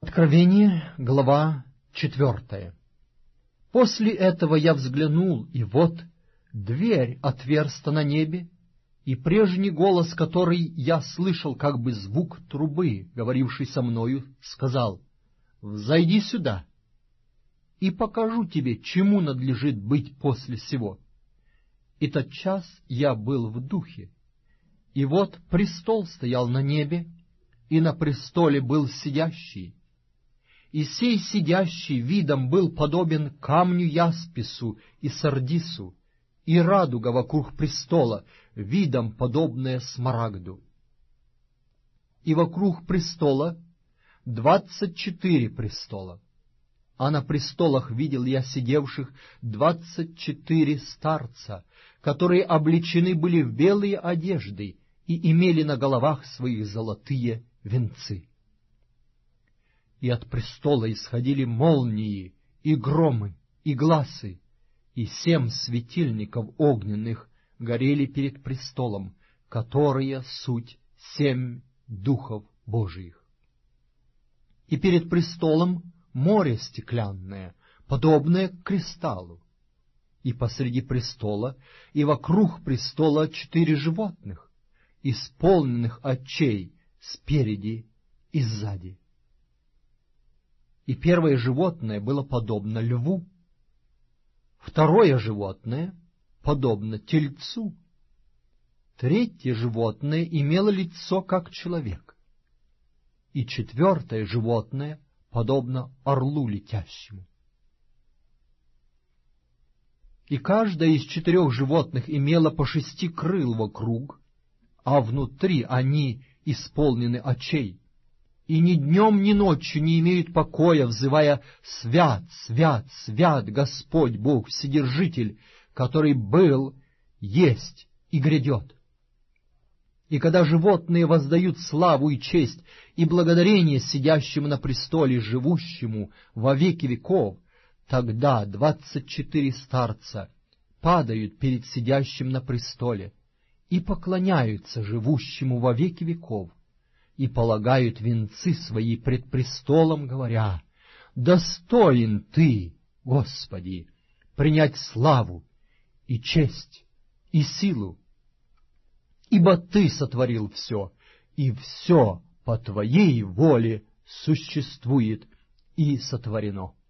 Откровение, глава 4. После этого я взглянул, и вот дверь отверста на небе, и прежний голос, который я слышал, как бы звук трубы, говоривший со мною, сказал: «Взойди сюда, и покажу тебе, чему надлежит быть после сего». И тотчас я был в духе, и вот престол стоял на небе, и на престоле был сидящий. И сей сидящий видом был подобен камню яспису и сардису, и радуга вокруг престола, видом подобная смарагду. И вокруг престола 24 престола, а на престолах видел я сидевших 24 старца, которые облечены были в белые одежды и имели на головах своих золотые венцы. И от престола исходили молнии, и громы, и гласы, и 7 светильников огненных горели перед престолом, которые суть 7 духов Божиих. И перед престолом море стеклянное, подобное кристаллу, и посреди престола и вокруг престола 4 животных, исполненных очей спереди и сзади. И первое животное было подобно льву, второе животное подобно тельцу, третье животное имело лицо, как человек, и четвертое животное подобно орлу летящему. И каждое из 4 животных имело по 6 крыл вокруг, а внутри они исполнены очей, и ни днем, ни ночью не имеют покоя, взывая: «Свят, свят, свят Господь Бог Вседержитель, который был, есть и грядет». И когда животные воздают славу и честь и благодарение сидящему на престоле, живущему во веки веков, тогда 24 старца падают перед сидящим на престоле и поклоняются живущему во веки веков, и полагают венцы свои пред престолом, говоря: «Достоин Ты, Господи, принять славу и честь и силу, ибо Ты сотворил все, и все по Твоей воле существует и сотворено».